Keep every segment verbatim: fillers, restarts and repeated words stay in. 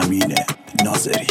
امین ناظری.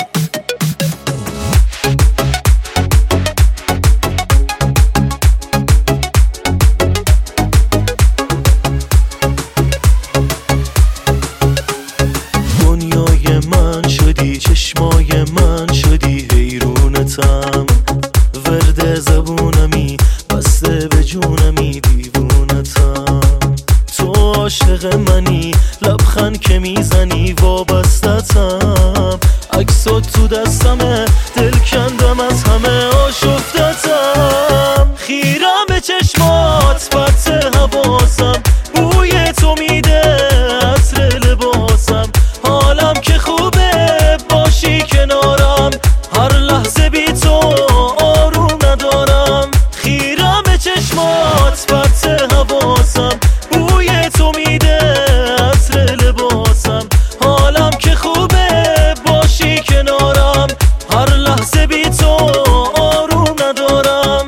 دنیای من شدی، چشمای من شدی، حیرونتم، ورد زبونمی، بسته به جونمی، دیوونتم. تو عاشق منی، لبخند که میزنی وابستتم، عکسات تو دستمه، دل کندم از همه آشفتتم. خیرم به چشمات، پرت حواسم، بوی تو میده عطر لباسم. حالم که خوبه باشی کنارم، هر لحظه بی تو آروم ندارم. خیرم به چشمات، پرت حواسم، بوی تو میده عطر لباسم. حالم که خوبه باشی کنارم، هر لحظه بی تو آروم ندارم.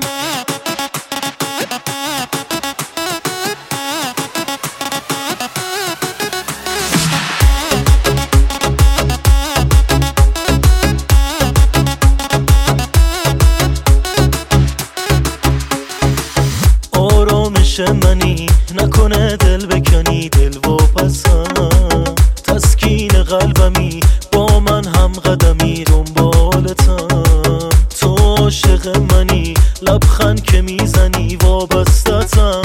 آرامش منی، نکنه دل بکنی، دل واپسم، تسکین قلبمی، با من هم قدمی، دنبالتم. تو عاشق منی، لبخند که میزنی وابستتم،